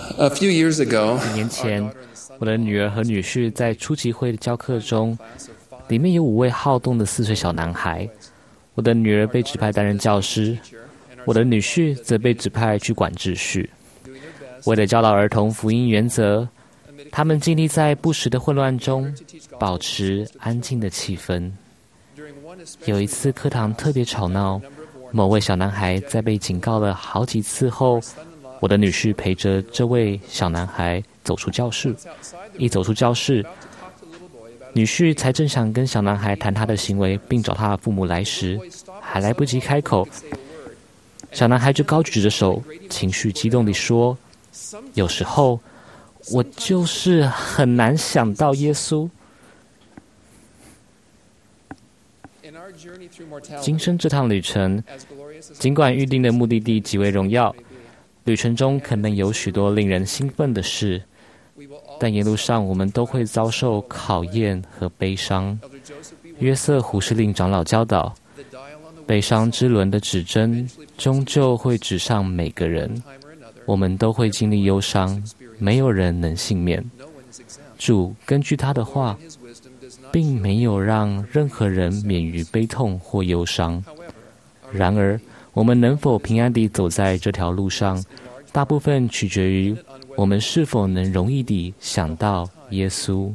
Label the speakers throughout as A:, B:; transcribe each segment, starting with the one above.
A: 几年前，我的女儿和女婿在初级会的教课中，里面有5位好动的4岁小男孩。我的女儿被指派担任教师，我的女婿则被指派去管秩序。为了教导儿童福音原则，他们尽力在不时的混乱中保持安静的气氛。有一次课堂特别吵闹，某位小男孩在被警告了好几次后，我的女婿陪着这位小男孩走出教室。一走出教室，女婿才正想跟小男孩谈他的行为，并找他的父母来时，还来不及开口，小男孩就高举着手，情绪激动地说：“有时候我就是很难想到耶稣。”今生这趟旅程，尽管预定的目的地极为荣耀，旅程中可能有许多令人兴奋的事，但沿路上我们都会遭受考验和悲伤。约瑟胡士令长老教导，悲伤之轮的指针终究会指上每个人，我们都会经历忧伤，没有人能幸免。主根据他的话，并没有让任何人免于悲痛或忧伤。然而，我们能否平安地走在这条路上，大部分取决于我们是否能容易地想到耶稣。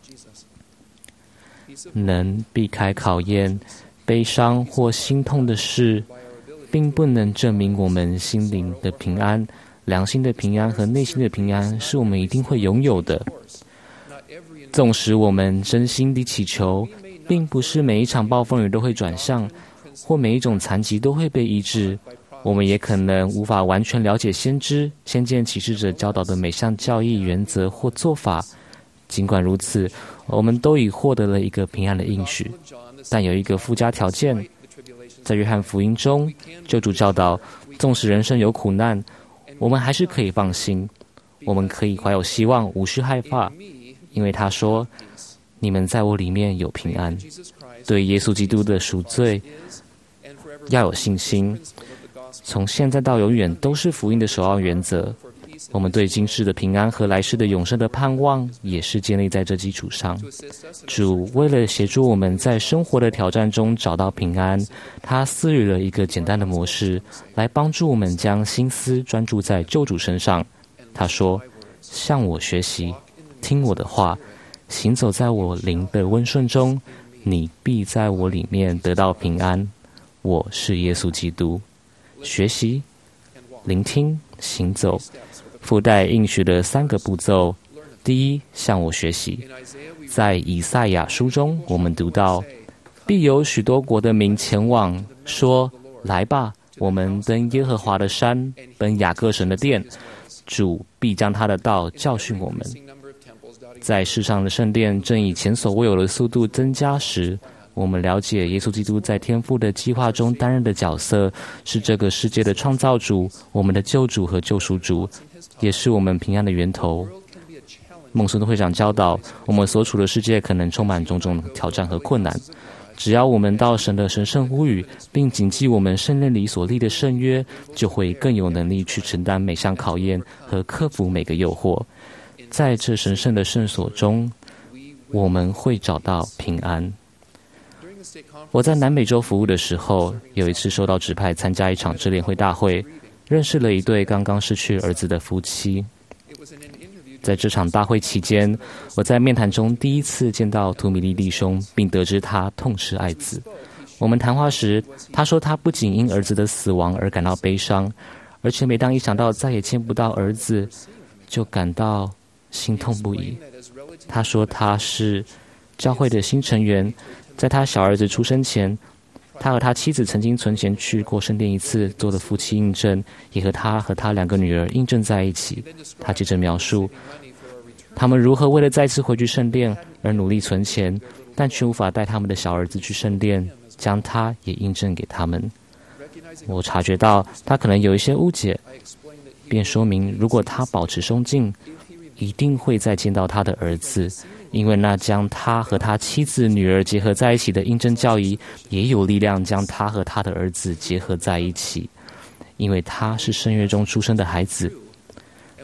A: 能避开考验、悲伤或心痛的事，并不能证明我们心灵的平安、良心的平安和内心的平安是我们一定会拥有的。纵使我们真心地祈求，并不是每一场暴风雨都会转向，或每一种残疾都会被医治。我们也可能无法完全了解先知、先见启示者教导的每项教义原则或做法。尽管如此，我们都已获得了一个平安的应许，但有一个附加条件。在约翰福音中，救主教导，纵使人生有苦难，我们还是可以放心，我们可以怀有希望，无需害怕，因为他说：“你们在我里面有平安。”对耶稣基督的赎罪要有信心，从现在到永远都是福音的首要原则。我们对今世的平安和来世的永生的盼望，也是建立在这基础上。主为了协助我们在生活的挑战中找到平安，他赐予了一个简单的模式，来帮助我们将心思专注在救主身上。他说：“向我学习，听我的话，行走在我灵的温顺中，你必在我里面得到平安。我是耶稣基督。”学习、聆听、行走，附带应许的3个步骤。第一，向我学习。在以赛亚书中，我们读到：“必有许多国的民前往，说：来吧，我们登耶和华的山，奔雅各神的殿。主必将他的道教训我们。”在世上的圣殿正以前所未有的速度增加时，我们了解耶稣基督在天父的计划中担任的角色，是这个世界的创造主，我们的救主和救赎主，也是我们平安的源头。孟孙会长教导，我们所处的世界可能充满种种挑战和困难，只要我们到神的神圣呼吁，并谨记我们圣殿里所立的圣约，就会更有能力去承担每项考验和克服每个诱惑。在这神圣的圣所中，我们会找到平安。我在南美洲服务的时候，有一次受到指派参加一场支联会大会，认识了一对刚刚失去儿子的夫妻。在这场大会期间，我在面谈中第一次见到图米利弟兄，并得知他痛失爱子。我们谈话时，他说他不仅因儿子的死亡而感到悲伤，而且每当一想到再也见不到儿子，就感到心痛不已。他说他是教会的新成员，在他小儿子出生前，他和他妻子曾经存钱去过圣殿一次，做了夫妻印证，也和他2个女儿印证在一起。他接着描述他们如何为了再次回去圣殿而努力存钱，但却无法带他们的小儿子去圣殿，将他也印证给他们。我察觉到他可能有一些误解，便说明如果他保持恭敬，一定会再见到他的儿子，因为那将他和他妻子女儿结合在一起的印证教义，也有力量将他和他的儿子结合在一起，因为他是圣约中出生的孩子。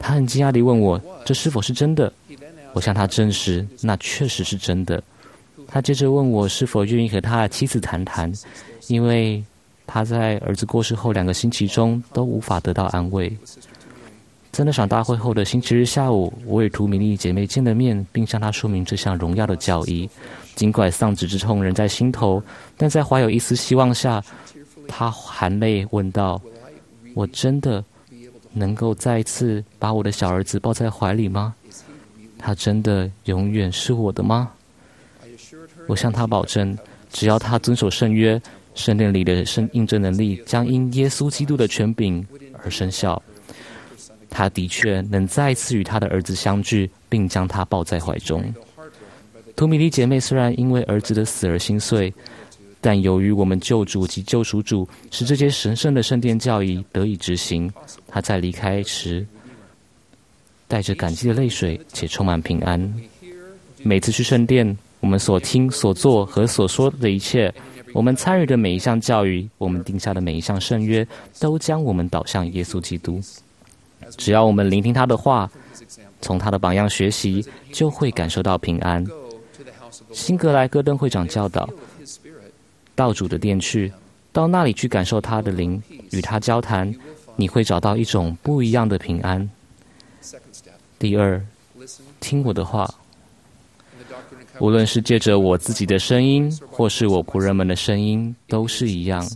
A: 他很惊讶地问我，这是否是真的？我向他证实，那确实是真的。他接着问我是否愿意和他的妻子谈谈，因为他在儿子过世后2个星期中都无法得到安慰。在那场大会后的星期日下午，我与图米莉姐妹见了面，并向她说明这项荣耀的教义。尽管丧子之痛仍在心头，但在怀有一丝希望下，她含泪问道：我真的能够再一次把我的小儿子抱在怀里吗？他真的永远是我的吗？我向他保证，只要他遵守圣约，圣殿里的印证能力将因耶稣基督的权柄而生效。他的确能再一次与他的儿子相聚，并将他抱在怀中。图米莉姐妹虽然因为儿子的死而心碎，但由于我们救主及救赎主使这些神圣的圣殿教义得以执行，她在离开时带着感激的泪水，且充满平安。每次去圣殿，我们所听、所做和所说的一切，我们参与的每一项教育，我们定下的每一项圣约，都将我们导向耶稣基督。只要我们聆听他的话，从他的榜样学习，就会感受到平安。辛格莱戈登会长教导，到主的殿去，到那里去感受他的灵，与他交谈，你会找到一种不一样的平安。第二，听我的话。无论是借着我自己的声音，或是我仆人们的声音，都是一样。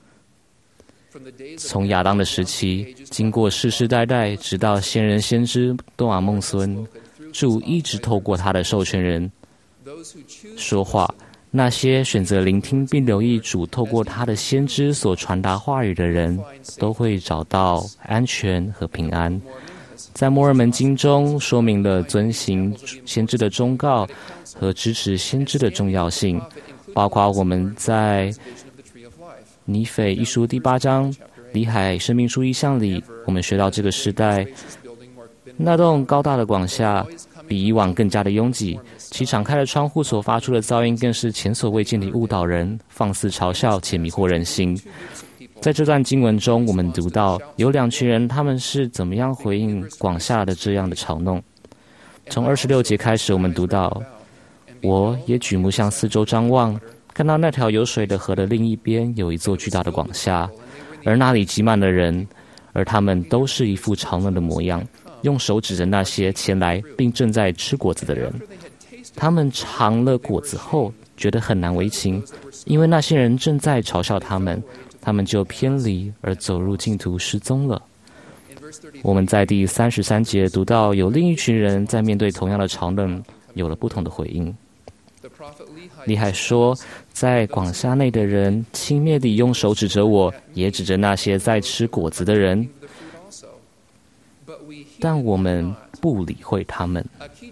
A: 从亚当的时期，经过世世代代，直到先人先知多瓦孟孙，主一直透过他的授权人说话。那些选择聆听并留意主透过他的先知所传达话语的人，都会找到安全和平安。在摩尔门经中说明了遵行先知的忠告和支持先知的重要性，包括我们在尼腓一书第8章、里海生命书1项里，我们学到这个时代那栋高大的广厦比以往更加的拥挤，其敞开的窗户所发出的噪音更是前所未见地误导人，放肆嘲笑且迷惑人心。在这段经文中，我们读到有2群人，他们是怎么样回应广厦的这样的嘲弄。从26节开始，我们读到，我也举目向四周张望，看到那条有水的河的另一边有一座巨大的广厦，而那里挤满了人，而他们都是一副嘲弄的模样，用手指着那些前来并正在吃果子的人。他们尝了果子后，觉得很难为情，因为那些人正在嘲笑他们，他们就偏离而走入净土失踪了。我们在第33节读到，有另一群人在面对同样的嘲弄有了不同的回应。利海说，在广厦内的人轻蔑地用手指着我，也指着那些在吃果子的人，但我们不理会他们。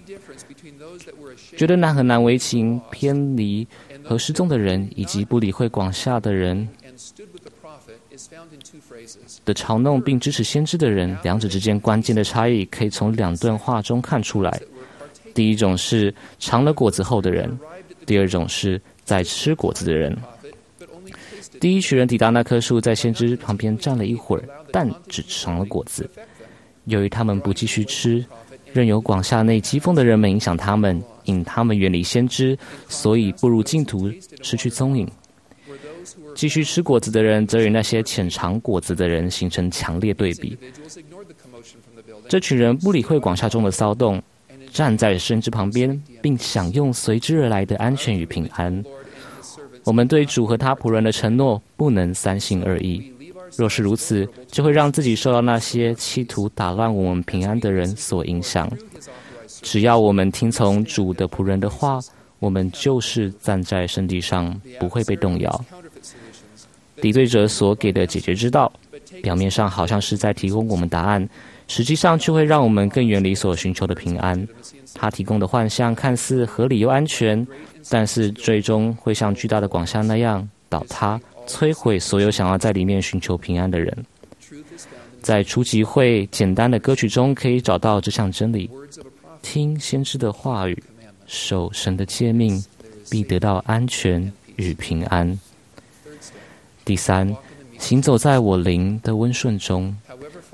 A: 觉得很难为情、偏离和失踪的人，以及不理会广厦的人的嘲弄并支持先知的人，两者之间关键的差异可以从2段话中看出来。第一种是尝了果子后的人，第二种是在吃果子的人。第一群人抵达那棵树，在先知旁边站了一会儿，但只尝了果子。由于他们不继续吃，任由广厦内讥讽的人们影响他们，引他们远离先知，所以步入净土，失去踪影。继续吃果子的人则与那些浅尝果子的人形成强烈对比。这群人不理会广厦中的骚动，站在先知旁边，并享用随之而来的安全与平安。我们对主和他仆人的承诺不能三心二意，若是如此，就会让自己受到那些企图打乱我们平安的人所影响。只要我们听从主的仆人的话，我们就是站在圣地上，不会被动摇。敌对者所给的解决之道，表面上好像是在提供我们答案，实际上却会让我们更远离所寻求的平安。他提供的幻象看似合理又安全，但是最终会像巨大的广厦那样倒塌，摧毁所有想要在里面寻求平安的人。在初级会简单的歌曲中可以找到这项真理：听先知的话语，守神的诫命，必得到安全与平安。第三，行走在我灵的温顺中。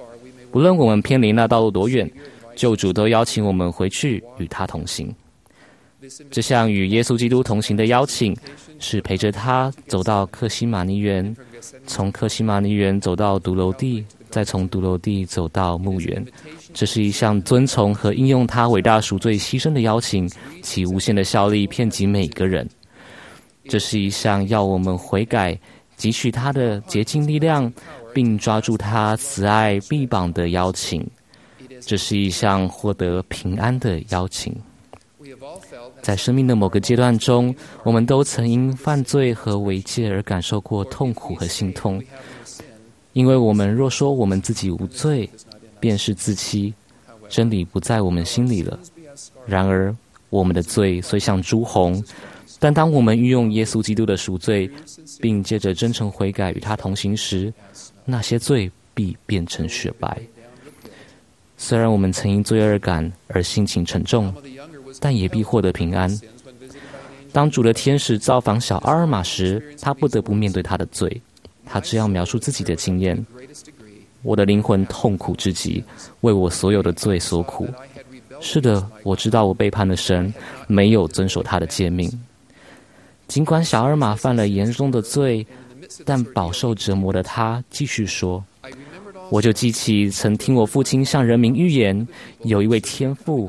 A: 不论我们偏离那道路多远，救主都邀请我们回去与他同行。这项与耶稣基督同行的邀请，是陪着他走到客西马尼园，从客西马尼园走到独楼地，再从独楼地走到墓园。这是一项遵从和应用他伟大赎罪牺牲的邀请，其无限的效力遍及每个人。这是一项要我们悔改、汲取他的洁净力量，并抓住他慈爱臂膀的邀请。这是一项获得平安的邀请。在生命的某个阶段中，我们都曾因犯罪和违戒而感受过痛苦和心痛。因为我们若说我们自己无罪，便是自欺，真理不在我们心里了。然而，我们的罪虽像朱红，但当我们运用耶稣基督的赎罪，并借着真诚悔改与他同行时，那些罪必变成雪白。虽然我们曾因罪恶感而心情沉重，但也必获得平安。当主的天使造访小阿尔玛时，他不得不面对他的罪。他这样描述自己的经验：我的灵魂痛苦至极，为我所有的罪所苦。是的，我知道我背叛了神，没有遵守他的诫命。尽管小阿尔玛犯了严重的罪，但饱受折磨的他继续说：我就记起曾听我父亲向人民预言，有一位天父。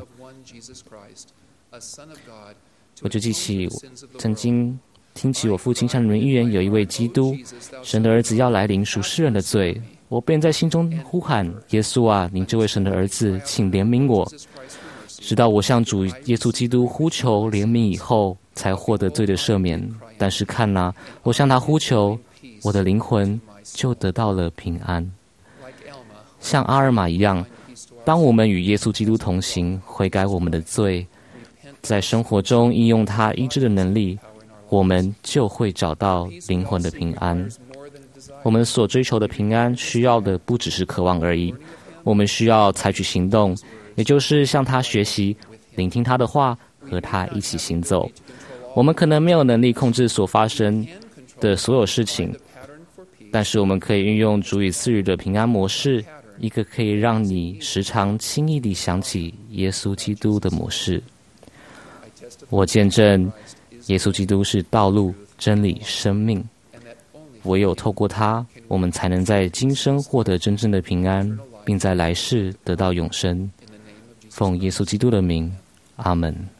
A: 我就记起曾经听起我父亲向人民预言，有一位基督，神的儿子要来领赎世人的罪。我便在心中呼喊：耶稣啊，您这位神的儿子，请怜悯我。直到我向主耶稣基督呼求怜悯以后，才获得罪的赦免。但是看哪，我向他呼求，我的灵魂就得到了平安。像阿尔玛一样，当我们与耶稣基督同行，悔改我们的罪，在生活中应用他医治的能力，我们就会找到灵魂的平安。我们所追求的平安，需要的不只是渴望而已，我们需要采取行动，也就是向他学习，聆听他的话，和他一起行走。我们可能没有能力控制所发生的所有事情，但是我们可以运用主与赐予的平安模式，一个可以让你时常轻易地想起耶稣基督的模式。我见证耶稣基督是道路、真理、生命，唯有透过他，我们才能在今生获得真正的平安，并在来世得到永生。奉耶稣基督的名，阿们。